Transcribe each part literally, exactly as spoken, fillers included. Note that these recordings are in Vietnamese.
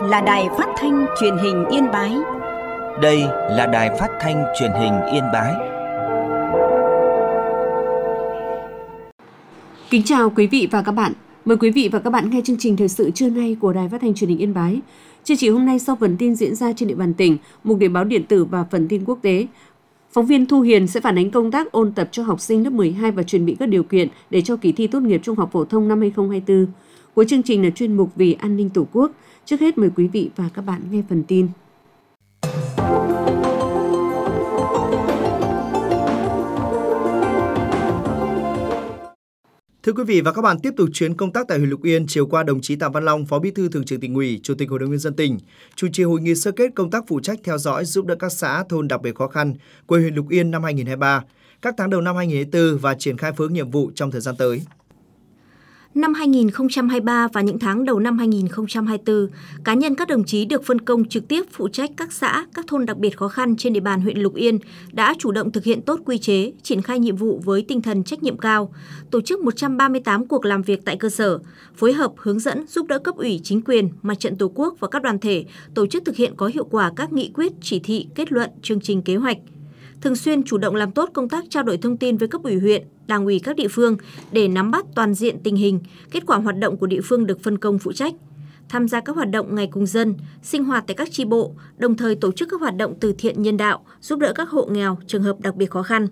là Đài Phát thanh Truyền hình Yên Bái. Đây là Đài Phát thanh Truyền hình Yên Bái. Kính chào quý vị và các bạn. Mời quý vị và các bạn nghe chương trình thời sự trưa nay của Đài Phát thanh Truyền hình Yên Bái. Chương trình hôm nay sau phần tin diễn ra trên địa bàn tỉnh, mục điểm báo điện tử và phần tin quốc tế, phóng viên Thu Hiền sẽ phản ánh công tác ôn tập cho học sinh lớp mười hai và chuẩn bị các điều kiện để cho kỳ thi tốt nghiệp trung học phổ thông năm hai không hai tư. Cuối chương trình là chuyên mục Vì an ninh Tổ quốc. Trước hết mời quý vị và các bạn nghe phần tin. Thưa quý vị và các bạn, tiếp tục chuyến công tác tại huyện Lục Yên, chiều qua đồng chí Tạ Văn Long, Phó Bí thư Thường trực Tỉnh ủy, Chủ tịch Hội đồng nhân dân tỉnh, chủ trì hội nghị sơ kết công tác phụ trách theo dõi giúp đỡ các xã thôn đặc biệt khó khăn của huyện Lục Yên năm hai không hai ba, các tháng đầu năm hai không hai tư và triển khai phương nhiệm vụ trong thời gian tới. Năm hai không hai ba và những tháng đầu năm hai không hai tư, cá nhân các đồng chí được phân công trực tiếp phụ trách các xã, các thôn đặc biệt khó khăn trên địa bàn huyện Lục Yên đã chủ động thực hiện tốt quy chế, triển khai nhiệm vụ với tinh thần trách nhiệm cao, tổ chức một trăm ba mươi tám cuộc làm việc tại cơ sở, phối hợp hướng dẫn giúp đỡ cấp ủy chính quyền, mặt trận Tổ quốc và các đoàn thể tổ chức thực hiện có hiệu quả các nghị quyết, chỉ thị, kết luận, chương trình kế hoạch. Thường xuyên chủ động làm tốt công tác trao đổi thông tin với cấp ủy huyện, đảng ủy các địa phương để nắm bắt toàn diện tình hình, kết quả hoạt động của địa phương được phân công phụ trách. Tham gia các hoạt động ngày cùng dân, sinh hoạt tại các chi bộ, đồng thời tổ chức các hoạt động từ thiện nhân đạo, giúp đỡ các hộ nghèo, trường hợp đặc biệt khó khăn.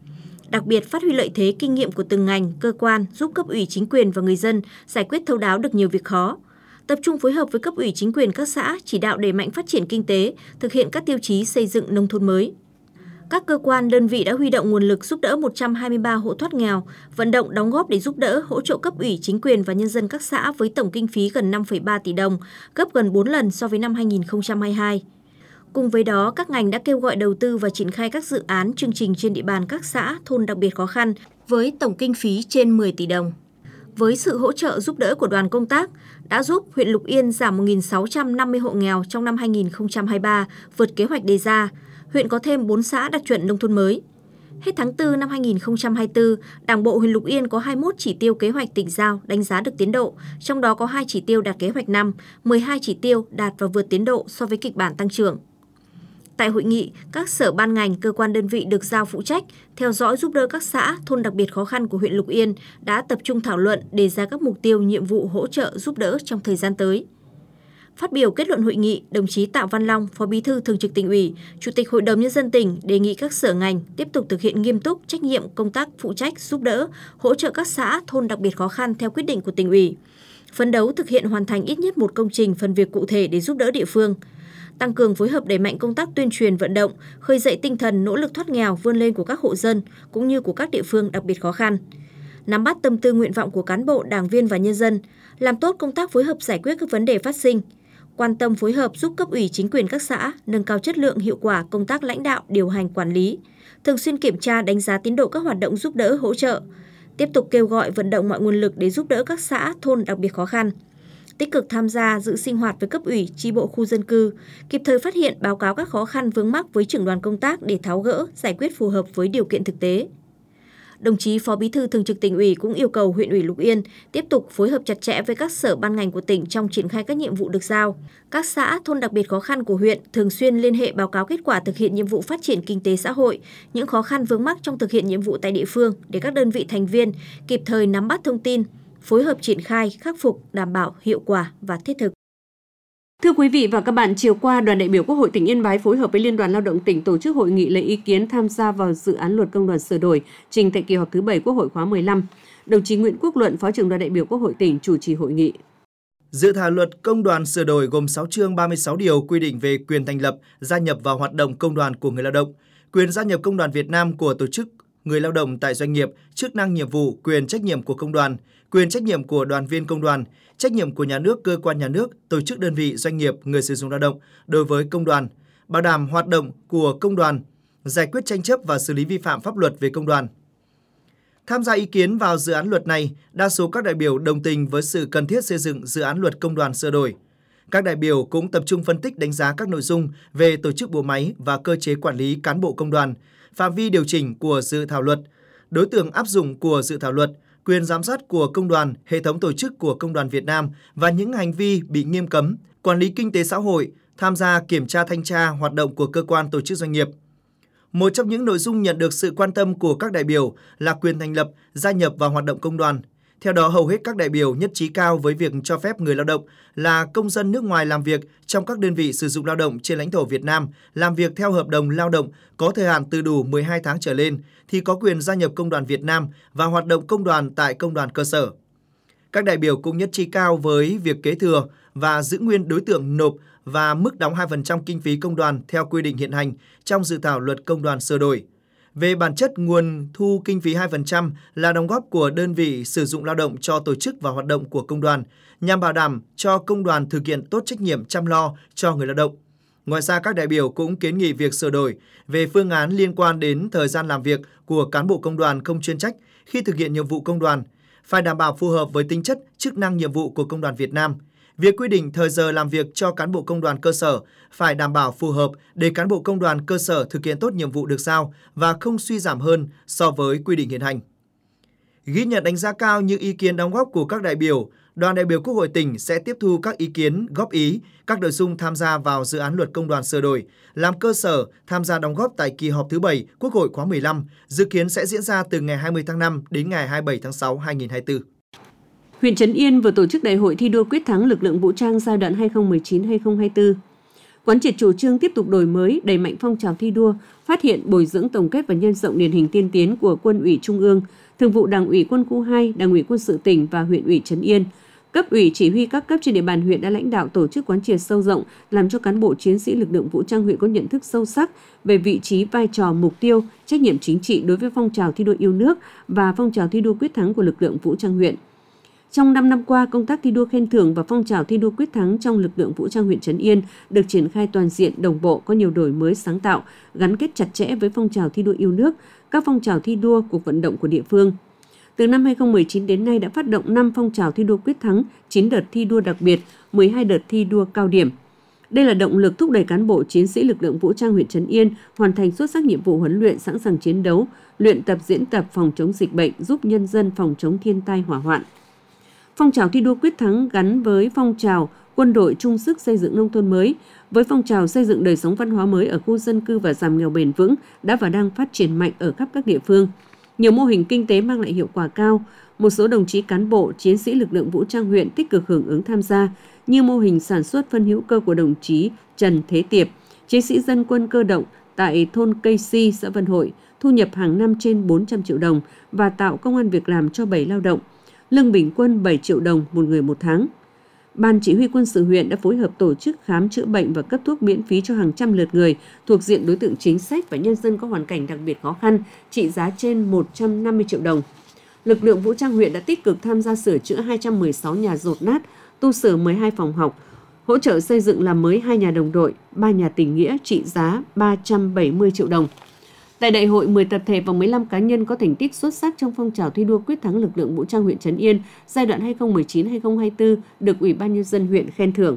Đặc biệt phát huy lợi thế kinh nghiệm của từng ngành, cơ quan, giúp cấp ủy chính quyền và người dân giải quyết thấu đáo được nhiều việc khó. Tập trung phối hợp với cấp ủy chính quyền các xã, chỉ đạo đẩy mạnh phát triển kinh tế, thực hiện các tiêu chí xây dựng nông thôn mới. Các cơ quan, đơn vị đã huy động nguồn lực giúp đỡ một trăm hai mươi ba hộ thoát nghèo, vận động đóng góp để giúp đỡ, hỗ trợ cấp ủy chính quyền và nhân dân các xã với tổng kinh phí gần năm phẩy ba tỷ đồng, gấp gần bốn lần so với năm hai không hai hai. Cùng với đó, các ngành đã kêu gọi đầu tư và triển khai các dự án, chương trình trên địa bàn các xã, thôn đặc biệt khó khăn với tổng kinh phí trên mười tỷ đồng. Với sự hỗ trợ giúp đỡ của đoàn công tác, đã giúp huyện Lục Yên giảm một nghìn sáu trăm năm mươi hộ nghèo trong năm hai không hai ba, vượt kế hoạch đề ra. Huyện có thêm bốn xã đạt chuẩn nông thôn mới. Hết tháng tư năm hai không hai tư, Đảng bộ huyện Lục Yên có hai mươi mốt chỉ tiêu kế hoạch tỉnh giao đánh giá được tiến độ, trong đó có hai chỉ tiêu đạt kế hoạch năm, mười hai chỉ tiêu đạt và vượt tiến độ so với kịch bản tăng trưởng. Tại hội nghị, các sở ban ngành, cơ quan đơn vị được giao phụ trách, theo dõi giúp đỡ các xã, thôn đặc biệt khó khăn của huyện Lục Yên đã tập trung thảo luận đề ra các mục tiêu, nhiệm vụ hỗ trợ giúp đỡ trong thời gian tới. Phát biểu kết luận hội nghị, đồng chí Tạ Văn Long, Phó Bí thư Thường trực Tỉnh ủy, Chủ tịch Hội đồng nhân dân tỉnh đề nghị các sở ngành tiếp tục thực hiện nghiêm túc trách nhiệm công tác phụ trách giúp đỡ, hỗ trợ các xã, thôn đặc biệt khó khăn theo quyết định của Tỉnh ủy. Phấn đấu thực hiện hoàn thành ít nhất một công trình phần việc cụ thể để giúp đỡ địa phương. Tăng cường phối hợp đẩy mạnh công tác tuyên truyền vận động, khơi dậy tinh thần nỗ lực thoát nghèo vươn lên của các hộ dân cũng như của các địa phương đặc biệt khó khăn. Nắm bắt tâm tư nguyện vọng của cán bộ, đảng viên và nhân dân, làm tốt công tác phối hợp giải quyết các vấn đề phát sinh. Quan tâm phối hợp giúp cấp ủy chính quyền các xã nâng cao chất lượng, hiệu quả công tác lãnh đạo, điều hành, quản lý, thường xuyên kiểm tra, đánh giá tiến độ các hoạt động giúp đỡ, hỗ trợ, tiếp tục kêu gọi vận động mọi nguồn lực để giúp đỡ các xã, thôn đặc biệt khó khăn, tích cực tham gia dự sinh hoạt với cấp ủy, chi bộ khu dân cư, kịp thời phát hiện, báo cáo các khó khăn vướng mắc với trưởng đoàn công tác để tháo gỡ, giải quyết phù hợp với điều kiện thực tế. Đồng chí Phó Bí thư Thường trực Tỉnh ủy cũng yêu cầu huyện ủy Lục Yên tiếp tục phối hợp chặt chẽ với các sở ban ngành của tỉnh trong triển khai các nhiệm vụ được giao. Các xã, thôn đặc biệt khó khăn của huyện thường xuyên liên hệ báo cáo kết quả thực hiện nhiệm vụ phát triển kinh tế xã hội, những khó khăn vướng mắc trong thực hiện nhiệm vụ tại địa phương để các đơn vị thành viên kịp thời nắm bắt thông tin, phối hợp triển khai, khắc phục, đảm bảo hiệu quả và thiết thực. Thưa quý vị và các bạn, chiều qua, đoàn đại biểu Quốc hội tỉnh Yên Bái phối hợp với Liên đoàn Lao động tỉnh tổ chức hội nghị lấy ý kiến tham gia vào dự án luật công đoàn sửa đổi trình tại kỳ họp thứ bảy Quốc hội khóa mười lăm. Đồng chí Nguyễn Quốc Luận, Phó trưởng đoàn đại biểu Quốc hội tỉnh chủ trì hội nghị. Dự thảo luật công đoàn sửa đổi gồm sáu chương ba mươi sáu điều quy định về quyền thành lập, gia nhập vào hoạt động công đoàn của người lao động, quyền gia nhập công đoàn Việt Nam của tổ chức người lao động tại doanh nghiệp, chức năng nhiệm vụ, quyền trách nhiệm của công đoàn, quyền trách nhiệm của đoàn viên công đoàn, trách nhiệm của nhà nước, cơ quan nhà nước, tổ chức đơn vị, doanh nghiệp, người sử dụng lao động đối với công đoàn, bảo đảm hoạt động của công đoàn, giải quyết tranh chấp và xử lý vi phạm pháp luật về công đoàn. Tham gia ý kiến vào dự án luật này, đa số các đại biểu đồng tình với sự cần thiết xây dựng dự án luật công đoàn sửa đổi. Các đại biểu cũng tập trung phân tích đánh giá các nội dung về tổ chức bộ máy và cơ chế quản lý cán bộ công đoàn, phạm vi điều chỉnh của dự thảo luật, đối tượng áp dụng của dự thảo luật, quyền giám sát của công đoàn, hệ thống tổ chức của Công đoàn Việt Nam và những hành vi bị nghiêm cấm, quản lý kinh tế xã hội, tham gia kiểm tra thanh tra hoạt động của cơ quan tổ chức doanh nghiệp. Một trong những nội dung nhận được sự quan tâm của các đại biểu là quyền thành lập, gia nhập vào hoạt động công đoàn. Theo đó, hầu hết các đại biểu nhất trí cao với việc cho phép người lao động là công dân nước ngoài làm việc trong các đơn vị sử dụng lao động trên lãnh thổ Việt Nam, làm việc theo hợp đồng lao động có thời hạn từ đủ mười hai tháng trở lên thì có quyền gia nhập Công đoàn Việt Nam và hoạt động công đoàn tại công đoàn cơ sở. Các đại biểu cũng nhất trí cao với việc kế thừa và giữ nguyên đối tượng nộp và mức đóng hai phần trăm kinh phí công đoàn theo quy định hiện hành trong dự thảo luật công đoàn sửa đổi. Về bản chất, nguồn thu kinh phí hai phần trăm là đóng góp của đơn vị sử dụng lao động cho tổ chức và hoạt động của công đoàn, nhằm bảo đảm cho công đoàn thực hiện tốt trách nhiệm chăm lo cho người lao động. Ngoài ra, các đại biểu cũng kiến nghị việc sửa đổi về phương án liên quan đến thời gian làm việc của cán bộ công đoàn không chuyên trách khi thực hiện nhiệm vụ công đoàn, phải đảm bảo phù hợp với tính chất, chức năng nhiệm vụ của Công đoàn Việt Nam. Việc quy định thời giờ làm việc cho cán bộ công đoàn cơ sở phải đảm bảo phù hợp để cán bộ công đoàn cơ sở thực hiện tốt nhiệm vụ được giao và không suy giảm hơn so với quy định hiện hành. Ghi nhận đánh giá cao những ý kiến đóng góp của các đại biểu, đoàn đại biểu Quốc hội tỉnh sẽ tiếp thu các ý kiến, góp ý, các nội dung tham gia vào dự án luật công đoàn sửa đổi, làm cơ sở tham gia đóng góp tại kỳ họp thứ bảy Quốc hội khóa mười lăm, dự kiến sẽ diễn ra từ ngày hai mươi tháng năm đến ngày hai mươi bảy tháng sáu năm hai nghìn không trăm hai mươi tư. Huyện Trấn Yên vừa tổ chức đại hội thi đua quyết thắng lực lượng vũ trang giai đoạn hai nghìn không trăm mười chín đến hai nghìn không trăm hai mươi tư. Quán triệt chủ trương tiếp tục đổi mới, đẩy mạnh phong trào thi đua, phát hiện, bồi dưỡng, tổng kết và nhân rộng điển hình tiên tiến của Quân ủy Trung ương, Thường vụ Đảng ủy Quân khu hai, Đảng ủy Quân sự tỉnh và huyện ủy Trấn Yên. Cấp ủy chỉ huy các cấp trên địa bàn huyện đã lãnh đạo tổ chức quán triệt sâu rộng, làm cho cán bộ chiến sĩ lực lượng vũ trang huyện có nhận thức sâu sắc về vị trí, vai trò, mục tiêu, trách nhiệm chính trị đối với phong trào thi đua yêu nước và phong trào thi đua quyết thắng của lực lượng vũ trang huyện. Trong năm năm qua, công tác thi đua khen thưởng và phong trào thi đua quyết thắng trong lực lượng vũ trang huyện Trấn Yên được triển khai toàn diện, đồng bộ, có nhiều đổi mới sáng tạo, gắn kết chặt chẽ với phong trào thi đua yêu nước, các phong trào thi đua, cuộc vận động của địa phương. Từ năm hai nghìn không trăm mười chín đến nay đã phát động năm phong trào thi đua quyết thắng, chín đợt thi đua đặc biệt, mười hai đợt thi đua cao điểm. Đây là động lực thúc đẩy cán bộ chiến sĩ lực lượng vũ trang huyện Trấn Yên hoàn thành xuất sắc nhiệm vụ huấn luyện, sẵn sàng chiến đấu, luyện tập diễn tập phòng chống dịch bệnh, giúp nhân dân phòng chống thiên tai hỏa hoạn. Phong trào thi đua quyết thắng gắn với phong trào quân đội chung sức xây dựng nông thôn mới, với phong trào xây dựng đời sống văn hóa mới ở khu dân cư và giảm nghèo bền vững đã và đang phát triển mạnh ở khắp các địa phương. Nhiều mô hình kinh tế mang lại hiệu quả cao, một số đồng chí cán bộ, chiến sĩ lực lượng vũ trang huyện tích cực hưởng ứng tham gia, như mô hình sản xuất phân hữu cơ của đồng chí Trần Thế Tiệp, chiến sĩ dân quân cơ động tại thôn Cây Si, xã Vân Hội, thu nhập hàng năm trên bốn trăm triệu đồng và tạo công ăn việc làm cho bảy lao động, lương bình quân bảy triệu đồng một người một tháng. Ban Chỉ huy Quân sự huyện đã phối hợp tổ chức khám chữa bệnh và cấp thuốc miễn phí cho hàng trăm lượt người thuộc diện đối tượng chính sách và nhân dân có hoàn cảnh đặc biệt khó khăn, trị giá trên một trăm năm mươi triệu đồng. Lực lượng vũ trang huyện đã tích cực tham gia sửa chữa hai trăm mười sáu nhà dột nát, tu sửa mười hai phòng học, hỗ trợ xây dựng làm mới hai nhà đồng đội, ba nhà tình nghĩa trị giá ba trăm bảy mươi triệu đồng. Tại đại hội, mười tập thể và mười lăm cá nhân có thành tích xuất sắc trong phong trào thi đua quyết thắng lực lượng vũ trang huyện Trấn Yên giai đoạn hai nghìn không trăm mười chín đến hai nghìn không trăm hai mươi tư được Ủy ban Nhân dân huyện khen thưởng.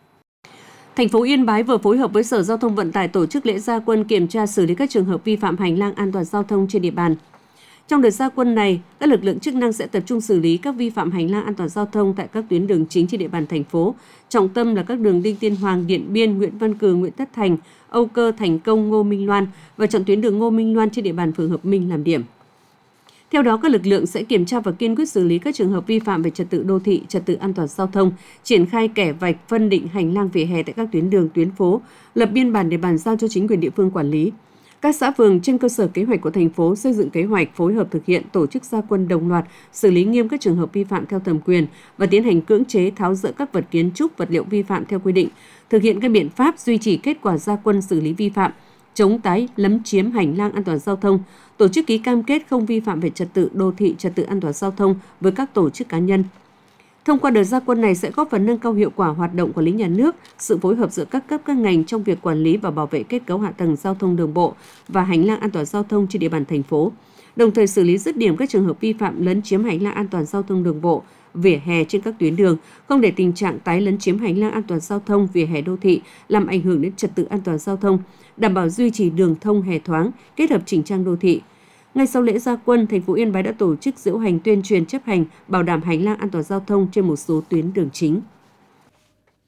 Thành phố Yên Bái vừa phối hợp với Sở Giao thông Vận tải tổ chức lễ gia quân kiểm tra xử lý các trường hợp vi phạm hành lang an toàn giao thông trên địa bàn. Trong đợt gia quân này, các lực lượng chức năng sẽ tập trung xử lý các vi phạm hành lang an toàn giao thông tại các tuyến đường chính trên địa bàn thành phố. Trọng tâm là các đường Đinh Tiên Hoàng, Điện Biên, Nguyễn Văn Cừ, Nguyễn Tất Thành, Âu Cơ, Thành Công, Ngô Minh Loan và chọn tuyến đường Ngô Minh Loan trên địa bàn phường Hợp Minh làm điểm. Theo đó, các lực lượng sẽ kiểm tra và kiên quyết xử lý các trường hợp vi phạm về trật tự đô thị, trật tự an toàn giao thông, triển khai kẻ vạch phân định hành lang vỉa hè tại các tuyến đường, tuyến phố, lập biên bản để bàn giao cho chính quyền địa phương quản lý. Các xã phường trên cơ sở kế hoạch của thành phố xây dựng kế hoạch phối hợp thực hiện tổ chức gia quân đồng loạt, xử lý nghiêm các trường hợp vi phạm theo thẩm quyền và tiến hành cưỡng chế tháo dỡ các vật kiến trúc, vật liệu vi phạm theo quy định, thực hiện các biện pháp duy trì kết quả gia quân xử lý vi phạm, chống tái lấn chiếm hành lang an toàn giao thông, tổ chức ký cam kết không vi phạm về trật tự đô thị, trật tự an toàn giao thông với các tổ chức cá nhân. Thông qua đợt gia quân này sẽ góp phần nâng cao hiệu quả hoạt động quản lý nhà nước, sự phối hợp giữa các cấp các ngành trong việc quản lý và bảo vệ kết cấu hạ tầng giao thông đường bộ và hành lang an toàn giao thông trên địa bàn thành phố, đồng thời xử lý dứt điểm các trường hợp vi phạm lấn chiếm hành lang an toàn giao thông đường bộ, vỉa hè trên các tuyến đường, không để tình trạng tái lấn chiếm hành lang an toàn giao thông, vỉa hè đô thị làm ảnh hưởng đến trật tự an toàn giao thông, đảm bảo duy trì đường thông hè thoáng, kết hợp chỉnh trang đô thị. Ngay sau lễ gia quân, thành phố Yên Bái đã tổ chức diễu hành tuyên truyền chấp hành, bảo đảm hành lang an toàn giao thông trên một số tuyến đường chính.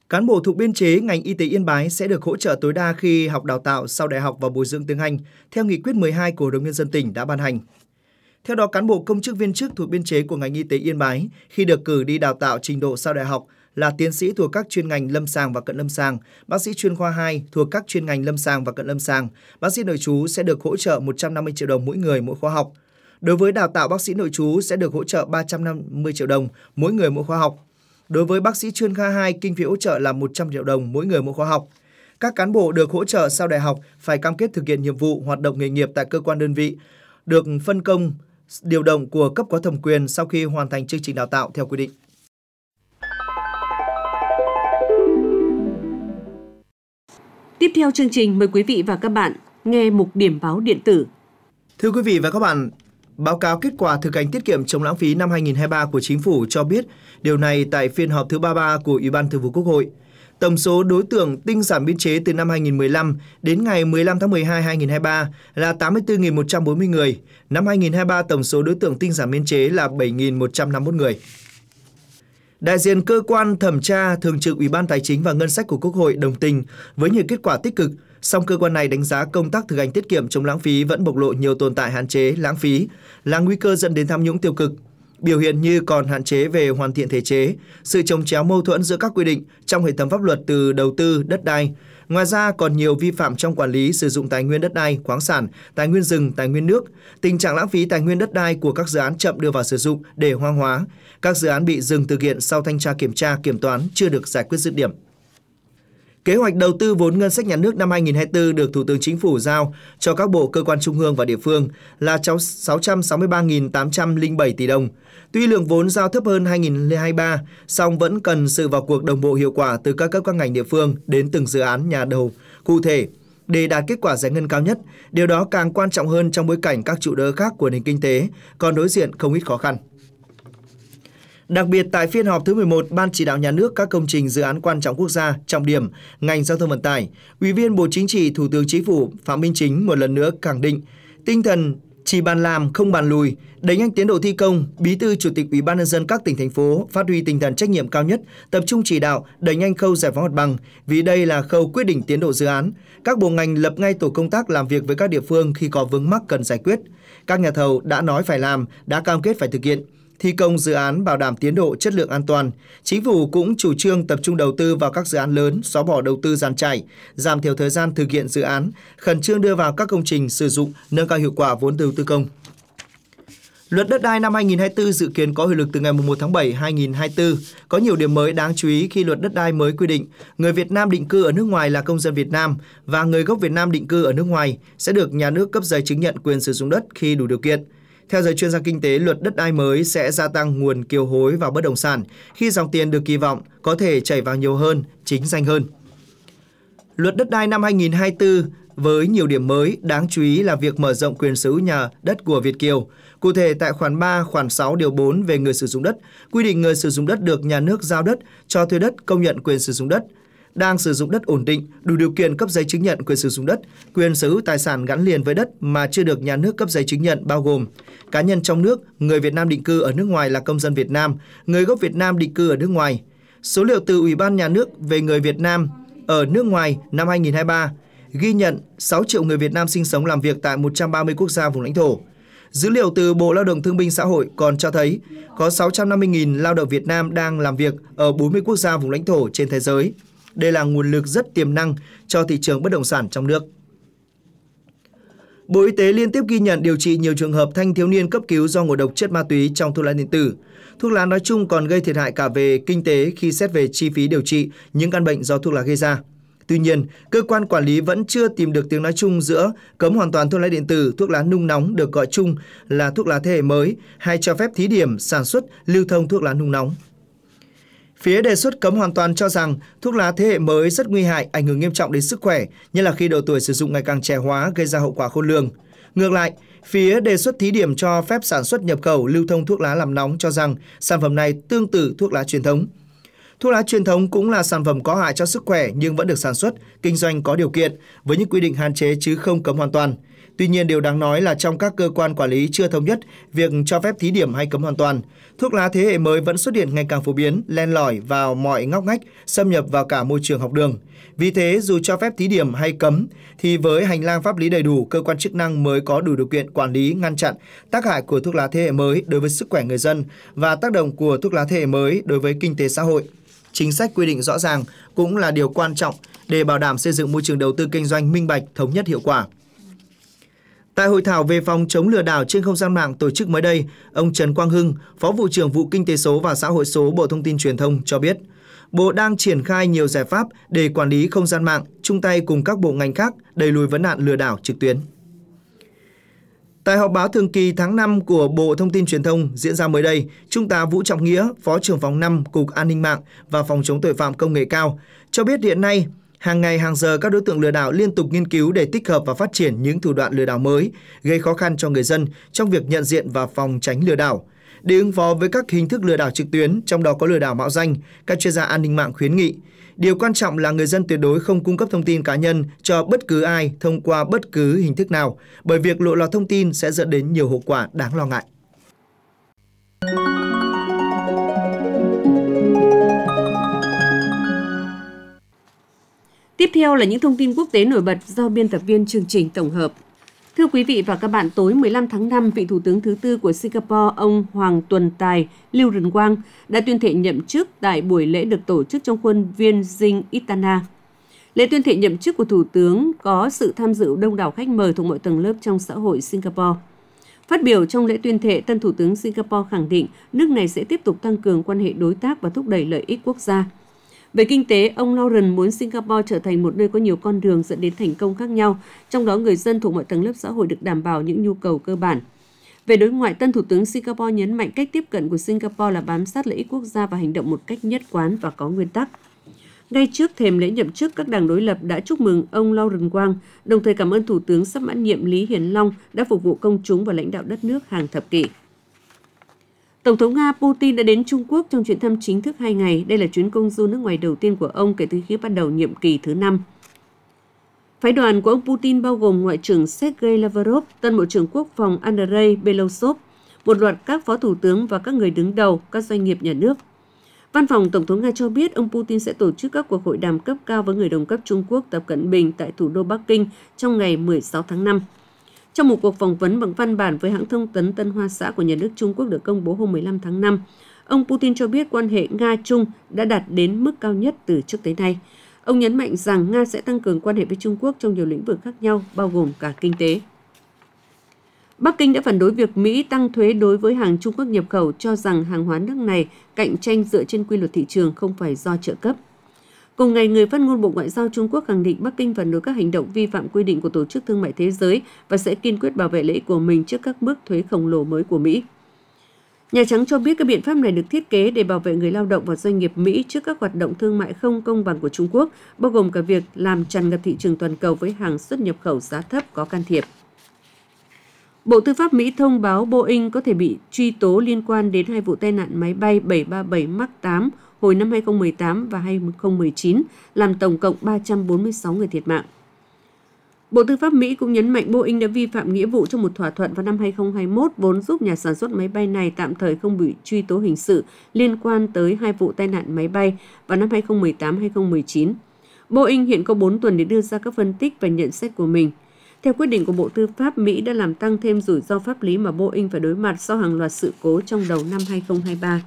Cán bộ thuộc biên chế ngành y tế Yên Bái sẽ được hỗ trợ tối đa khi học đào tạo sau đại học và bồi dưỡng tiếng Anh theo nghị quyết mười hai của Hội đồng Nhân dân tỉnh đã ban hành. Theo đó, cán bộ công chức viên chức thuộc biên chế của ngành y tế Yên Bái khi được cử đi đào tạo trình độ sau đại học là tiến sĩ thuộc các chuyên ngành lâm sàng và cận lâm sàng, bác sĩ chuyên khoa hai thuộc các chuyên ngành lâm sàng và cận lâm sàng, bác sĩ nội trú sẽ được hỗ trợ một trăm năm mươi triệu đồng mỗi người mỗi khóa học. Đối với đào tạo bác sĩ nội trú sẽ được hỗ trợ ba trăm năm mươi triệu đồng mỗi người mỗi khóa học. Đối với bác sĩ chuyên khoa hai, kinh phí hỗ trợ là một trăm triệu đồng mỗi người mỗi khóa học. Các cán bộ được hỗ trợ sau đại học phải cam kết thực hiện nhiệm vụ hoạt động nghề nghiệp tại cơ quan đơn vị, được phân công, điều động của cấp có thẩm quyền sau khi hoàn thành chương trình đào tạo theo quy định. Tiếp theo chương trình, mời quý vị và các bạn nghe mục điểm báo điện tử. Thưa quý vị và các bạn, báo cáo kết quả thực hành tiết kiệm chống lãng phí năm hai nghìn không trăm hai mươi ba của Chính phủ cho biết điều này tại phiên họp thứ ba mươi ba của Ủy ban Thường vụ Quốc hội. Tổng số đối tượng tinh giản biên chế từ năm hai nghìn không trăm mười lăm đến ngày mười lăm tháng mười hai năm hai nghìn không trăm hai mươi ba là tám mươi tư nghìn một trăm bốn mươi người. Năm hai nghìn không trăm hai mươi ba, tổng số đối tượng tinh giản biên chế là bảy nghìn một trăm năm mươi mốt người. Đại diện cơ quan thẩm tra thường trực Ủy ban Tài chính và Ngân sách của Quốc hội đồng tình với nhiều kết quả tích cực, song cơ quan này đánh giá công tác thực hành tiết kiệm chống lãng phí vẫn bộc lộ nhiều tồn tại hạn chế, lãng phí, là nguy cơ dẫn đến tham nhũng tiêu cực. Biểu hiện như còn hạn chế về hoàn thiện thể chế, sự chồng chéo mâu thuẫn giữa các quy định trong hệ thống pháp luật từ đầu tư, đất đai. Ngoài ra còn nhiều vi phạm trong quản lý sử dụng tài nguyên đất đai, khoáng sản, tài nguyên rừng, tài nguyên nước, tình trạng lãng phí tài nguyên đất đai của các dự án chậm đưa vào sử dụng để hoang hóa, các dự án bị dừng thực hiện sau thanh tra kiểm tra, kiểm toán chưa được giải quyết dứt điểm. Kế hoạch đầu tư vốn ngân sách nhà nước năm hai nghìn không trăm hai mươi tư được Thủ tướng Chính phủ giao cho các bộ, cơ quan trung ương và địa phương là sáu trăm sáu mươi ba nghìn tám trăm lẻ bảy tỷ đồng. Tuy lượng vốn giao thấp hơn hai nghìn không trăm hai mươi ba, song vẫn cần sự vào cuộc đồng bộ hiệu quả từ các cấp các ngành địa phương đến từng dự án nhà đầu cụ thể để đạt kết quả giải ngân cao nhất. Điều đó càng quan trọng hơn trong bối cảnh các trụ đỡ khác của nền kinh tế còn đối diện không ít khó khăn. Đặc biệt tại phiên họp thứ mười một, Ban Chỉ đạo Nhà nước các công trình dự án quan trọng quốc gia, trọng điểm, ngành giao thông vận tải, Ủy viên Bộ Chính trị, Thủ tướng Chính phủ Phạm Minh Chính một lần nữa khẳng định tinh thần chỉ bàn làm không bàn lùi, đẩy nhanh tiến độ thi công. Bí thư Chủ tịch Ủy ban nhân dân các tỉnh thành phố phát huy tinh thần trách nhiệm cao nhất, tập trung chỉ đạo đẩy nhanh khâu giải phóng mặt bằng, vì đây là khâu quyết định tiến độ dự án. Các bộ ngành lập ngay tổ công tác làm việc với các địa phương khi có vướng mắc cần giải quyết. Các nhà thầu đã nói phải làm, đã cam kết phải thực hiện. Thi công dự án bảo đảm tiến độ, chất lượng, an toàn. Chính phủ cũng chủ trương tập trung đầu tư vào các dự án lớn, xóa bỏ đầu tư giàn trải, giảm thiểu thời gian thực hiện dự án, khẩn trương đưa vào các công trình sử dụng, nâng cao hiệu quả vốn đầu tư công. Luật đất đai năm hai nghìn không trăm hai mươi tư dự kiến có hiệu lực từ ngày mùng một tháng bảy năm hai nghìn không trăm hai mươi tư. Có nhiều điểm mới đáng chú ý khi luật đất đai mới quy định người Việt Nam định cư ở nước ngoài là công dân Việt Nam và người gốc Việt Nam định cư ở nước ngoài sẽ được nhà nước cấp giấy chứng nhận quyền sử dụng đất khi đủ điều kiện. Theo giới chuyên gia kinh tế, luật đất đai mới sẽ gia tăng nguồn kiều hối vào bất động sản khi dòng tiền được kỳ vọng có thể chảy vào nhiều hơn, chính danh hơn. Luật đất đai năm hai nghìn không trăm hai mươi tư với nhiều điểm mới, đáng chú ý là việc mở rộng quyền sở hữu nhà đất của Việt kiều. Cụ thể tại khoản ba, khoản sáu điều bốn về người sử dụng đất, quy định người sử dụng đất được nhà nước giao đất, cho thuê đất, công nhận quyền sử dụng đất, đang sử dụng đất ổn định, đủ điều kiện cấp giấy chứng nhận quyền sử dụng đất, quyền sở hữu tài sản gắn liền với đất mà chưa được nhà nước cấp giấy chứng nhận bao gồm cá nhân trong nước, người Việt Nam định cư ở nước ngoài là công dân Việt Nam, người gốc Việt Nam định cư ở nước ngoài. Số liệu từ Ủy ban Nhà nước về người Việt Nam ở nước ngoài năm hai nghìn không trăm hai mươi ba ghi nhận sáu triệu người Việt Nam sinh sống làm việc tại một trăm ba mươi quốc gia vùng lãnh thổ. Dữ liệu từ Bộ Lao động Thương binh Xã hội còn cho thấy có sáu trăm năm mươi nghìn lao động Việt Nam đang làm việc ở bốn mươi quốc gia vùng lãnh thổ trên thế giới. Đây là nguồn lực rất tiềm năng cho thị trường bất động sản trong nước. Bộ Y tế liên tiếp ghi nhận điều trị nhiều trường hợp thanh thiếu niên cấp cứu do ngộ độc chất ma túy trong thuốc lá điện tử. Thuốc lá nói chung còn gây thiệt hại cả về kinh tế khi xét về chi phí điều trị những căn bệnh do thuốc lá gây ra. Tuy nhiên, cơ quan quản lý vẫn chưa tìm được tiếng nói chung giữa cấm hoàn toàn thuốc lá điện tử, thuốc lá nung nóng được gọi chung là thuốc lá thế hệ mới hay cho phép thí điểm sản xuất, lưu thông thuốc lá nung nóng. Phía đề xuất cấm hoàn toàn cho rằng thuốc lá thế hệ mới rất nguy hại, ảnh hưởng nghiêm trọng đến sức khỏe, nhất là khi độ tuổi sử dụng ngày càng trẻ hóa gây ra hậu quả khôn lường. Ngược lại, phía đề xuất thí điểm cho phép sản xuất, nhập khẩu, lưu thông thuốc lá làm nóng cho rằng sản phẩm này tương tự thuốc lá truyền thống. Thuốc lá truyền thống cũng là sản phẩm có hại cho sức khỏe nhưng vẫn được sản xuất, kinh doanh có điều kiện với những quy định hạn chế chứ không cấm hoàn toàn. Tuy nhiên, điều đáng nói là trong các cơ quan quản lý chưa thống nhất việc cho phép thí điểm hay cấm hoàn toàn. Thuốc lá thế hệ mới vẫn xuất hiện ngày càng phổ biến, len lỏi vào mọi ngóc ngách, xâm nhập vào cả môi trường học đường. Vì thế, dù cho phép thí điểm hay cấm, thì với hành lang pháp lý đầy đủ, cơ quan chức năng mới có đủ điều kiện quản lý, ngăn chặn tác hại của thuốc lá thế hệ mới đối với sức khỏe người dân và tác động của thuốc lá thế hệ mới đối với kinh tế xã hội. Chính sách quy định rõ ràng cũng là điều quan trọng để bảo đảm xây dựng môi trường đầu tư kinh doanh minh bạch, thống nhất, hiệu quả. Tại hội thảo về phòng chống lừa đảo trên không gian mạng tổ chức mới đây, ông Trần Quang Hưng, Phó Vụ trưởng Vụ Kinh tế số và Xã hội số Bộ Thông tin Truyền thông cho biết, Bộ đang triển khai nhiều giải pháp để quản lý không gian mạng, chung tay cùng các bộ ngành khác đẩy lùi vấn nạn lừa đảo trực tuyến. Tại họp báo thường kỳ tháng năm của Bộ Thông tin Truyền thông diễn ra mới đây, Trung tá Vũ Trọng Nghĩa, Phó trưởng phòng năm Cục An ninh mạng và Phòng chống tội phạm công nghệ cao, cho biết hiện nay, hàng ngày hàng giờ các đối tượng lừa đảo liên tục nghiên cứu để tích hợp và phát triển những thủ đoạn lừa đảo mới, gây khó khăn cho người dân trong việc nhận diện và phòng tránh lừa đảo. Để ứng phó với các hình thức lừa đảo trực tuyến, trong đó có lừa đảo mạo danh, các chuyên gia an ninh mạng khuyến nghị, điều quan trọng là người dân tuyệt đối không cung cấp thông tin cá nhân cho bất cứ ai thông qua bất cứ hình thức nào, bởi việc lộ lọt thông tin sẽ dẫn đến nhiều hậu quả đáng lo ngại. Tiếp theo là những thông tin quốc tế nổi bật do biên tập viên chương trình tổng hợp. Thưa quý vị và các bạn, tối mười lăm tháng năm, vị thủ tướng thứ tư của Singapore, ông Hoàng Tuần Tài Lưu Rần Quang đã tuyên thệ nhậm chức tại buổi lễ được tổ chức trong khuôn viên Dinh Istana. Lễ tuyên thệ nhậm chức của thủ tướng có sự tham dự đông đảo khách mời thuộc mọi tầng lớp trong xã hội Singapore. Phát biểu trong lễ tuyên thệ, tân thủ tướng Singapore khẳng định nước này sẽ tiếp tục tăng cường quan hệ đối tác và thúc đẩy lợi ích quốc gia. Về kinh tế, ông Lawrence muốn Singapore trở thành một nơi có nhiều con đường dẫn đến thành công khác nhau, trong đó người dân thuộc mọi tầng lớp xã hội được đảm bảo những nhu cầu cơ bản. Về đối ngoại, tân thủ tướng Singapore nhấn mạnh cách tiếp cận của Singapore là bám sát lợi ích quốc gia và hành động một cách nhất quán và có nguyên tắc. Ngay trước thềm lễ nhậm chức, các đảng đối lập đã chúc mừng ông Lawrence Quang, đồng thời cảm ơn thủ tướng sắp mãn nhiệm Lý Hiển Long đã phục vụ công chúng và lãnh đạo đất nước hàng thập kỷ. Tổng thống Nga Putin đã đến Trung Quốc trong chuyến thăm chính thức hai ngày. Đây là chuyến công du nước ngoài đầu tiên của ông kể từ khi bắt đầu nhiệm kỳ thứ năm. Phái đoàn của ông Putin bao gồm Ngoại trưởng Sergei Lavrov, tân Bộ trưởng Quốc phòng Andrei Belosov, một loạt các phó thủ tướng và các người đứng đầu các doanh nghiệp nhà nước. Văn phòng Tổng thống Nga cho biết ông Putin sẽ tổ chức các cuộc hội đàm cấp cao với người đồng cấp Trung Quốc Tập Cận Bình tại thủ đô Bắc Kinh trong ngày mười sáu tháng năm. Trong một cuộc phỏng vấn bằng văn bản với hãng thông tấn Tân Hoa Xã của nhà nước Trung Quốc được công bố hôm mười lăm tháng năm, ông Putin cho biết quan hệ Nga-Trung đã đạt đến mức cao nhất từ trước tới nay. Ông nhấn mạnh rằng Nga sẽ tăng cường quan hệ với Trung Quốc trong nhiều lĩnh vực khác nhau, bao gồm cả kinh tế. Bắc Kinh đã phản đối việc Mỹ tăng thuế đối với hàng Trung Quốc nhập khẩu, cho rằng hàng hóa nước này cạnh tranh dựa trên quy luật thị trường không phải do trợ cấp. Cùng ngày, người phát ngôn Bộ Ngoại giao Trung Quốc khẳng định Bắc Kinh phản đối các hành động vi phạm quy định của Tổ chức Thương mại Thế giới và sẽ kiên quyết bảo vệ lợi ích của mình trước các mức thuế khổng lồ mới của Mỹ. Nhà Trắng cho biết các biện pháp này được thiết kế để bảo vệ người lao động và doanh nghiệp Mỹ trước các hoạt động thương mại không công bằng của Trung Quốc, bao gồm cả việc làm tràn ngập thị trường toàn cầu với hàng xuất nhập khẩu giá thấp có can thiệp. Bộ Tư pháp Mỹ thông báo Boeing có thể bị truy tố liên quan đến hai vụ tai nạn máy bay bảy ba bảy Max tám hồi năm hai không một tám và hai không một chín, làm tổng cộng ba trăm bốn mươi sáu người thiệt mạng. Bộ Tư pháp Mỹ cũng nhấn mạnh Boeing đã vi phạm nghĩa vụ trong một thỏa thuận vào năm hai không hai mốt vốn giúp nhà sản xuất máy bay này tạm thời không bị truy tố hình sự liên quan tới hai vụ tai nạn máy bay vào năm hai không một tám hai không một chín. Boeing hiện có bốn tuần để đưa ra các phân tích và nhận xét của mình. Theo quyết định của Bộ Tư pháp, Mỹ đã làm tăng thêm rủi ro pháp lý mà Boeing phải đối mặt sau hàng loạt sự cố trong đầu năm hai không hai ba.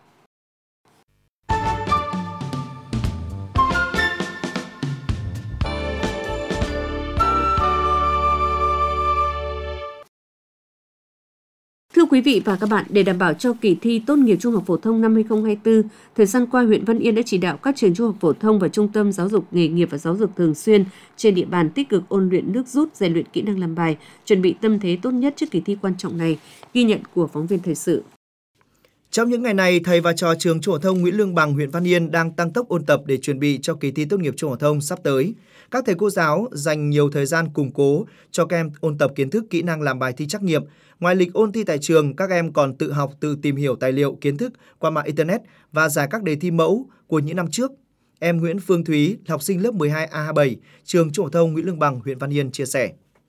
Thưa quý vị và các bạn, để đảm bảo cho kỳ thi tốt nghiệp trung học phổ thông năm hai không hai tư, thời gian qua huyện Văn Yên đã chỉ đạo các trường trung học phổ thông và trung tâm giáo dục nghề nghiệp và giáo dục thường xuyên trên địa bàn tích cực ôn luyện nước rút, rèn luyện kỹ năng làm bài, chuẩn bị tâm thế tốt nhất trước kỳ thi quan trọng này. Ghi nhận của phóng viên thời sự. Trong những ngày này, thầy và trò trường trung học phổ thông Nguyễn Lương Bằng, huyện Văn Yên đang tăng tốc ôn tập để chuẩn bị cho kỳ thi tốt nghiệp trung học phổ thông sắp tới. Các thầy cô giáo dành nhiều thời gian củng cố cho các em ôn tập kiến thức, kỹ năng làm bài thi trắc nghiệm. Ngoài lịch ôn thi tại trường, các em còn tự học, tự tìm hiểu tài liệu, kiến thức qua mạng Internet và giải các đề thi mẫu của những năm trước. Em Nguyễn Phương Thúy, học sinh lớp mười hai A bảy, trường trung học phổ thông Nguyễn Lương Bằng, huyện Văn Yên chia sẻ.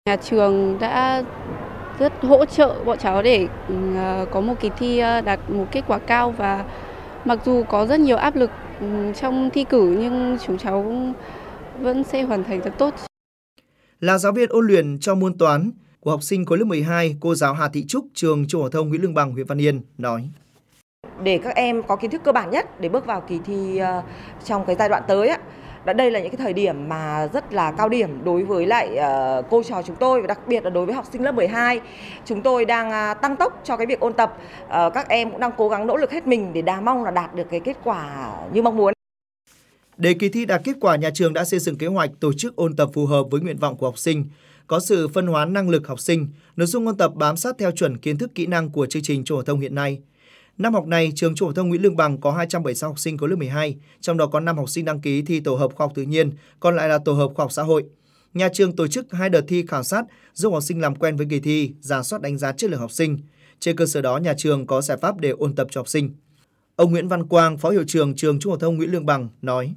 Nhà trường đã rất hỗ trợ bọn cháu để có một kỳ thi đạt một kết quả cao, và mặc dù có rất nhiều áp lực trong thi cử nhưng chúng cháu vẫn sẽ hoàn thành thật tốt. Là giáo viên ôn luyện cho môn toán của học sinh khối lớp mười hai, cô giáo Hà Thị Trúc, trường Trung học phổ thông Nguyễn Lương Bằng, huyện Văn Yên nói: Để các em có kiến thức cơ bản nhất để bước vào kỳ thi trong cái giai đoạn tới á. Đây là những cái thời điểm mà rất là cao điểm đối với lại uh, cô trò chúng tôi, và đặc biệt là đối với học sinh lớp mười hai. Chúng tôi đang uh, tăng tốc cho cái việc ôn tập. Uh, các em cũng đang cố gắng nỗ lực hết mình để đà mong là đạt được cái kết quả như mong muốn. Để kỳ thi đạt kết quả, nhà trường đã xây dựng kế hoạch tổ chức ôn tập phù hợp với nguyện vọng của học sinh, có sự phân hóa năng lực học sinh, nội dung ôn tập bám sát theo chuẩn kiến thức kỹ năng của chương trình trung học phổ thông hiện nay. Năm học này, trường Trung học phổ thông Nguyễn Lương Bằng có hai trăm bảy mươi sáu học sinh khối lớp mười hai, trong đó có năm học sinh đăng ký thi tổ hợp khoa học tự nhiên, còn lại là tổ hợp khoa học xã hội. Nhà trường tổ chức hai đợt thi khảo sát giúp học sinh làm quen với kỳ thi, rà soát đánh giá chất lượng học sinh. Trên cơ sở đó, nhà trường có giải pháp để ôn tập cho học sinh. Ông Nguyễn Văn Quang, Phó Hiệu trưởng trường Trung học phổ thông Nguyễn Lương Bằng nói: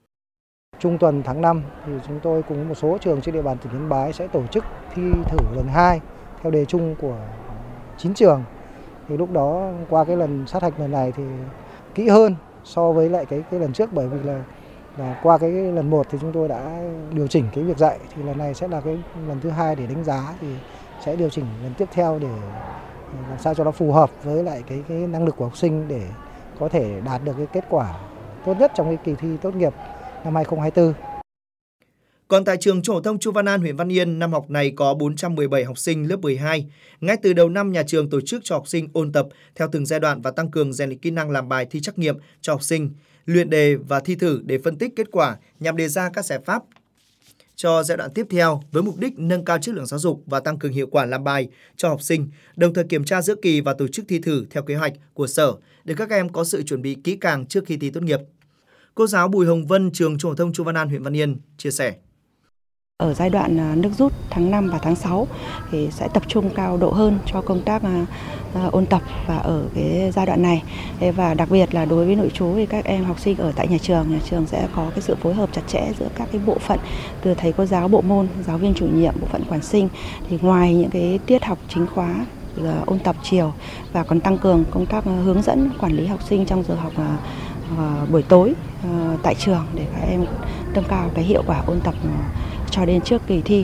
Trung tuần tháng năm thì chúng tôi cùng một số trường trên địa bàn tỉnh Yên Bái sẽ tổ chức thi thử lần hai theo đề chung của chín trường. Thì lúc đó qua cái lần sát hạch lần này thì kỹ hơn so với lại cái cái lần trước, bởi vì là là qua cái lần một thì chúng tôi đã điều chỉnh cái việc dạy, thì lần này sẽ là cái lần thứ hai để đánh giá, thì sẽ điều chỉnh lần tiếp theo để làm sao cho nó phù hợp với lại cái cái năng lực của học sinh để có thể đạt được cái kết quả tốt nhất trong cái kỳ thi tốt nghiệp năm hai không hai tư. Còn tại trường Trung học phổ thông Chu Văn An, huyện Văn Yên, năm học này có bốn trăm mười bảy học sinh lớp mười hai. Ngay từ đầu năm, nhà trường tổ chức cho học sinh ôn tập theo từng giai đoạn và tăng cường rèn luyện kỹ năng làm bài thi trắc nghiệm cho học sinh, luyện đề và thi thử để phân tích kết quả nhằm đề ra các giải pháp cho giai đoạn tiếp theo với mục đích nâng cao chất lượng giáo dục và tăng cường hiệu quả làm bài cho học sinh, đồng thời kiểm tra giữa kỳ và tổ chức thi thử theo kế hoạch của Sở để các em có sự chuẩn bị kỹ càng trước khi thi tốt nghiệp. Cô giáo Bùi Hồng Vân, trường Trung học phổ thông Chu Văn An, huyện Văn Yên chia sẻ: Ở giai đoạn nước rút tháng năm và tháng sáu thì sẽ tập trung cao độ hơn cho công tác ôn tập và ở cái giai đoạn này. Và đặc biệt là đối với nội trú thì các em học sinh ở tại nhà trường, nhà trường sẽ có cái sự phối hợp chặt chẽ giữa các cái bộ phận từ thầy cô giáo bộ môn, giáo viên chủ nhiệm, bộ phận quản sinh. Thì ngoài những cái tiết học chính khóa ôn tập chiều và còn tăng cường công tác hướng dẫn quản lý học sinh trong giờ học buổi tối tại trường để các em nâng cao cái hiệu quả ôn tập cho đến trước kỳ thi.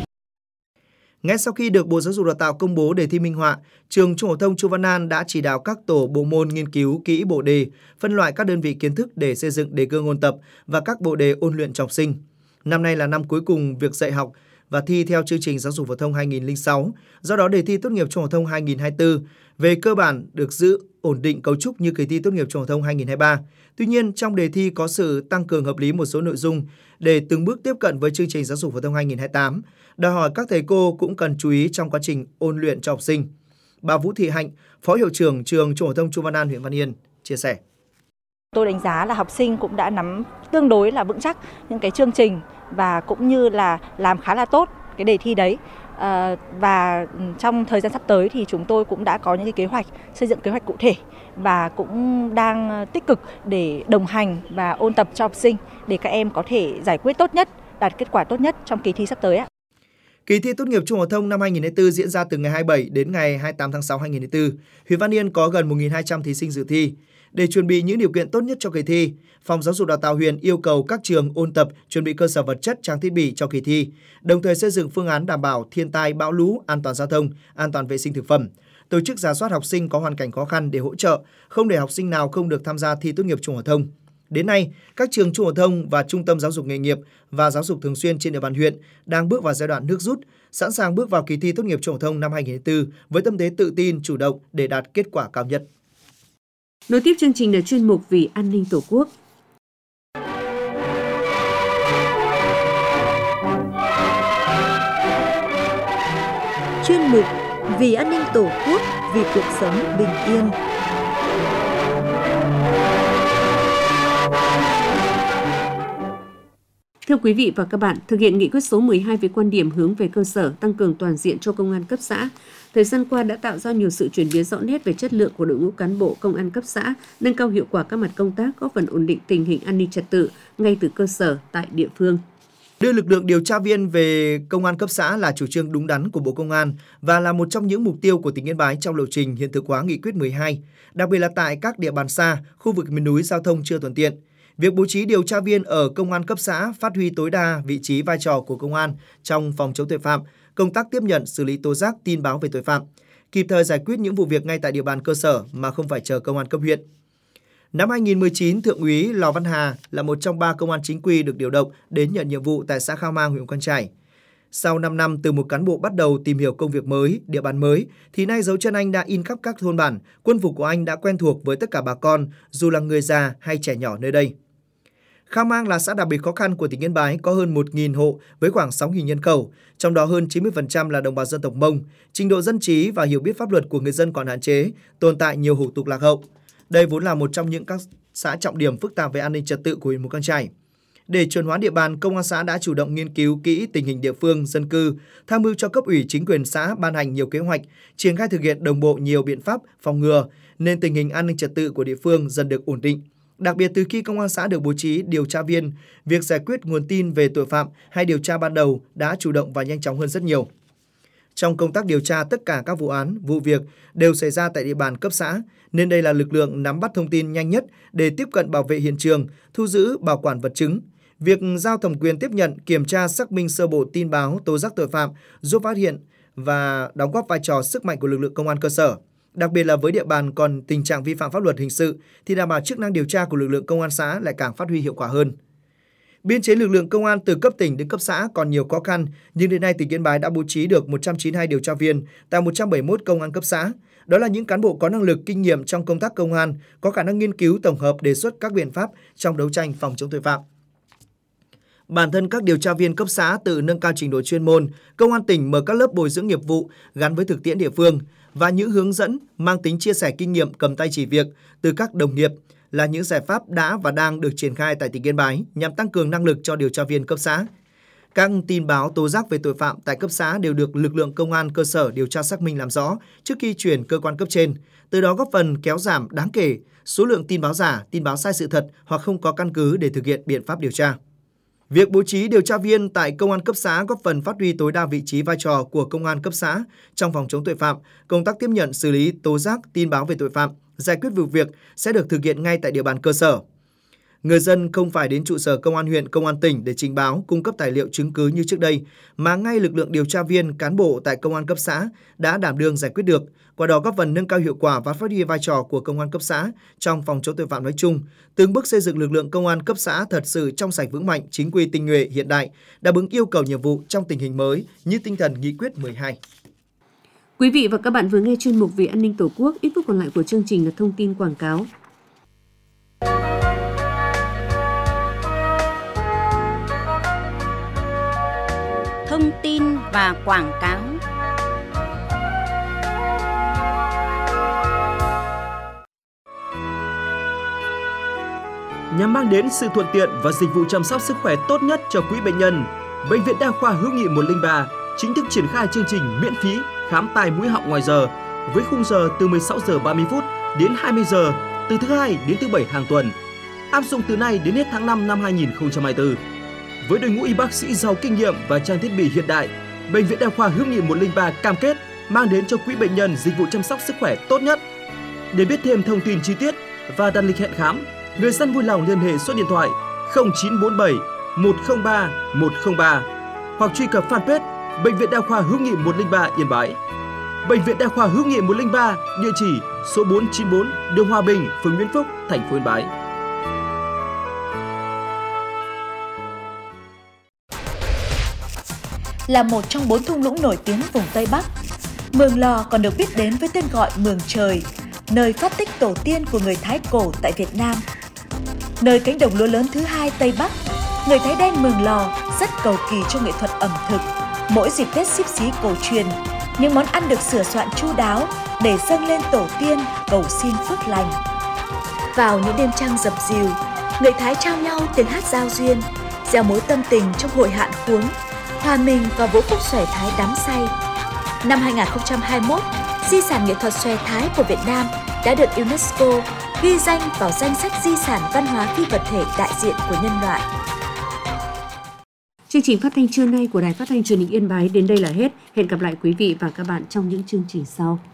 Ngay sau khi được Bộ Giáo dục Đào tạo công bố đề thi minh họa, trường Trung học phổ thông Chu Văn An đã chỉ đạo các tổ bộ môn nghiên cứu kỹ bộ đề, phân loại các đơn vị kiến thức để xây dựng đề cương ôn tập và các bộ đề ôn luyện cho học sinh. Năm nay là năm cuối cùng việc dạy học và thi theo chương trình giáo dục phổ thông hai nghìn không trăm lẻ sáu, do đó đề thi tốt nghiệp Trung học phổ thông hai nghìn không trăm hai mươi tư về cơ bản được giữ ổn định cấu trúc như kỳ thi tốt nghiệp Trung học phổ thông hai nghìn không trăm hai mươi ba. Tuy nhiên, trong đề thi có sự tăng cường hợp lý một số nội dung để từng bước tiếp cận với chương trình giáo dục phổ thông hai nghìn không trăm hai mươi tám, đòi hỏi các thầy cô cũng cần chú ý trong quá trình ôn luyện cho học sinh. Bà Vũ Thị Hạnh, Phó Hiệu trưởng trường Trung học phổ thông Chu Văn An, huyện Văn Yên chia sẻ: Tôi đánh giá là học sinh cũng đã nắm tương đối là vững chắc những cái chương trình và cũng như là làm khá là tốt cái đề thi đấy. À, và trong thời gian sắp tới thì chúng tôi cũng đã có những cái kế hoạch, xây dựng kế hoạch cụ thể và cũng đang tích cực để đồng hành và ôn tập cho học sinh để các em có thể giải quyết tốt nhất, đạt kết quả tốt nhất trong kỳ thi sắp tới ạ. Kỳ thi tốt nghiệp Trung học phổ thông năm hai nghìn không trăm hai mươi tư diễn ra từ ngày hai mươi bảy đến ngày hai mươi tám tháng sáu năm hai nghìn không trăm hai mươi tư. Huyện Văn Yên có gần một nghìn hai trăm thí sinh dự thi. Để chuẩn bị những điều kiện tốt nhất cho kỳ thi, Phòng Giáo dục Đào tạo huyện yêu cầu các trường ôn tập, chuẩn bị cơ sở vật chất, trang thiết bị cho kỳ thi, đồng thời xây dựng phương án đảm bảo thiên tai, bão lũ, an toàn giao thông, an toàn vệ sinh thực phẩm, tổ chức rà soát học sinh có hoàn cảnh khó khăn để hỗ trợ, không để học sinh nào không được tham gia thi tốt nghiệp trung học phổ thông. Đến nay, các trường trung học phổ thông và trung tâm giáo dục nghề nghiệp và giáo dục thường xuyên trên địa bàn huyện đang bước vào giai đoạn nước rút, sẵn sàng bước vào kỳ thi tốt nghiệp trung học phổ thông năm hai nghìn không trăm hai mươi tư với tâm thế tự tin, chủ động để đạt kết quả cao nhất. Nối tiếp chương trình là chuyên mục Vì an ninh Tổ quốc. Chuyên mục Vì an ninh Tổ quốc, vì cuộc sống bình yên. Thưa quý vị và các bạn, thực hiện nghị quyết số mười hai về quan điểm hướng về cơ sở, tăng cường toàn diện cho công an cấp xã, thời gian qua đã tạo ra nhiều sự chuyển biến rõ nét về chất lượng của đội ngũ cán bộ công an cấp xã, nâng cao hiệu quả các mặt công tác, góp phần ổn định tình hình an ninh trật tự ngay từ cơ sở tại địa phương. Đưa lực lượng điều tra viên về công an cấp xã là chủ trương đúng đắn của Bộ Công an và là một trong những mục tiêu của tỉnh Yên Bái trong lộ trình hiện thực hóa nghị quyết mười hai, đặc biệt là tại các địa bàn xa, khu vực miền núi giao thông chưa thuận tiện. Việc bố trí điều tra viên ở công an cấp xã phát huy tối đa vị trí vai trò của công an trong phòng chống tội phạm, công tác tiếp nhận, xử lý tố giác, tin báo về tội phạm, kịp thời giải quyết những vụ việc ngay tại địa bàn cơ sở mà không phải chờ công an cấp huyện. Năm hai nghìn không trăm mười chín, Thượng úy Lò Văn Hà là một trong ba công an chính quy được điều động đến nhận nhiệm vụ tại xã Khao Mang, huyện Mù Cang Chải. Sau năm năm từ một cán bộ bắt đầu tìm hiểu công việc mới, địa bàn mới, thì nay dấu chân anh đã in khắp các thôn bản, quân phục của anh đã quen thuộc với tất cả bà con, dù là người già hay trẻ nhỏ nơi đây. Khao Mang là xã đặc biệt khó khăn của tỉnh Yên Bái, có hơn một nghìn hộ với khoảng sáu nghìn nhân khẩu, trong đó hơn chín mươi phần trăm là đồng bào dân tộc Mông. Trình độ dân trí và hiểu biết pháp luật của người dân còn hạn chế, tồn tại nhiều hủ tục lạc hậu. Đây vốn là một trong những các xã trọng điểm phức tạp về an ninh trật tự của huyện Mù Cang Chải. Để chuẩn hóa địa bàn, công an xã đã chủ động nghiên cứu kỹ tình hình địa phương, dân cư, tham mưu cho cấp ủy chính quyền xã ban hành nhiều kế hoạch, triển khai thực hiện đồng bộ nhiều biện pháp phòng ngừa, nên tình hình an ninh trật tự của địa phương dần được ổn định. Đặc biệt từ khi công an xã được bố trí điều tra viên, việc giải quyết nguồn tin về tội phạm hay điều tra ban đầu đã chủ động và nhanh chóng hơn rất nhiều. Trong công tác điều tra, tất cả các vụ án, vụ việc đều xảy ra tại địa bàn cấp xã, nên đây là lực lượng nắm bắt thông tin nhanh nhất để tiếp cận bảo vệ hiện trường, thu giữ, bảo quản vật chứng. Việc giao thẩm quyền tiếp nhận, kiểm tra, xác minh sơ bộ tin báo, tố giác tội phạm, giúp phát hiện và đóng góp vai trò sức mạnh của lực lượng công an cơ sở. Đặc biệt là với địa bàn còn tình trạng vi phạm pháp luật hình sự thì đảm bảo chức năng điều tra của lực lượng công an xã lại càng phát huy hiệu quả hơn. Biên chế lực lượng công an từ cấp tỉnh đến cấp xã còn nhiều khó khăn, nhưng đến nay tỉnh Yên Bái đã bố trí được một trăm chín mươi hai điều tra viên tại một trăm bảy mươi mốt công an cấp xã. Đó là những cán bộ có năng lực, kinh nghiệm trong công tác công an, có khả năng nghiên cứu, tổng hợp, đề xuất các biện pháp trong đấu tranh phòng chống tội phạm. Bản thân các điều tra viên cấp xã tự nâng cao trình độ chuyên môn, công an tỉnh mở các lớp bồi dưỡng nghiệp vụ gắn với thực tiễn địa phương và những hướng dẫn mang tính chia sẻ kinh nghiệm, cầm tay chỉ việc từ các đồng nghiệp là những giải pháp đã và đang được triển khai tại tỉnh Yên Bái nhằm tăng cường năng lực cho điều tra viên cấp xã. Các tin báo tố giác về tội phạm tại cấp xã đều được lực lượng công an cơ sở điều tra xác minh làm rõ trước khi chuyển cơ quan cấp trên, từ đó góp phần kéo giảm đáng kể số lượng tin báo giả, tin báo sai sự thật hoặc không có căn cứ để thực hiện biện pháp điều tra. Việc bố trí điều tra viên tại công an cấp xã góp phần phát huy tối đa vị trí vai trò của công an cấp xã trong phòng chống tội phạm, công tác tiếp nhận, xử lý, tố giác, tin báo về tội phạm, giải quyết vụ việc sẽ được thực hiện ngay tại địa bàn cơ sở. Người dân không phải đến trụ sở công an huyện, công an tỉnh để trình báo, cung cấp tài liệu chứng cứ như trước đây, mà ngay lực lượng điều tra viên, cán bộ tại công an cấp xã đã đảm đương giải quyết được, qua đó góp phần nâng cao hiệu quả và phát huy vai trò của công an cấp xã trong phòng chống tội phạm nói chung, từng bước xây dựng lực lượng công an cấp xã thật sự trong sạch vững mạnh, chính quy tinh nhuệ, hiện đại, đáp ứng yêu cầu nhiệm vụ trong tình hình mới như tinh thần nghị quyết mười hai. Quý vị và các bạn vừa nghe chuyên mục về an ninh Tổ quốc, ít phút còn lại của chương trình là thông tin quảng cáo. Thông tin và quảng cáo. Nhằm mang đến sự thuận tiện và dịch vụ chăm sóc sức khỏe tốt nhất cho quý bệnh nhân, Bệnh viện Đa khoa Hữu nghị một không ba chính thức triển khai chương trình miễn phí khám tai mũi họng ngoài giờ với khung giờ từ mười sáu giờ ba mươi phút đến hai mươi giờ từ thứ hai đến thứ bảy hàng tuần, áp dụng từ nay đến hết tháng năm năm hai nghìn không trăm hai mươi tư. Với đội ngũ y bác sĩ giàu kinh nghiệm và trang thiết bị hiện đại, Bệnh viện Đa khoa Hữu nghị một không ba cam kết mang đến cho quý bệnh nhân dịch vụ chăm sóc sức khỏe tốt nhất. Để biết thêm thông tin chi tiết và đặt lịch hẹn khám, người dân vui lòng liên hệ số điện thoại không chín bốn bảy một không ba một không ba hoặc truy cập fanpage Bệnh viện Đa khoa Hữu nghị một không ba Yên Bái. Bệnh viện Đa khoa Hữu nghị một không ba, địa chỉ số bốn chín bốn đường Hòa Bình, phường Nguyễn Phúc, thành phố Yên Bái. Là một trong bốn thung lũng nổi tiếng vùng Tây Bắc, Mường Lò còn được biết đến với tên gọi Mường Trời, nơi phát tích tổ tiên của người Thái cổ tại Việt Nam. Nơi cánh đồng lúa lớn thứ hai Tây Bắc, người Thái đen Mường Lò rất cầu kỳ trong nghệ thuật ẩm thực. Mỗi dịp Tết Xíp Xí cổ truyền, những món ăn được sửa soạn chu đáo để dâng lên tổ tiên cầu xin phước lành. Vào những đêm trăng dập dìu, người Thái trao nhau tiếng hát giao duyên, gieo mối tâm tình trong hội hạn khuống, hòa mình vào vũ khúc xòe Thái đắm say. Năm hai nghìn không trăm hai mươi mốt, di sản nghệ thuật xòe Thái của Việt Nam đã được UNESCO ghi danh vào danh sách di sản văn hóa phi vật thể đại diện của nhân loại. Chương trình phát thanh trưa nay của Đài Phát thanh Truyền hình Yên Bái đến đây là hết. Hẹn gặp lại quý vị và các bạn trong những chương trình sau.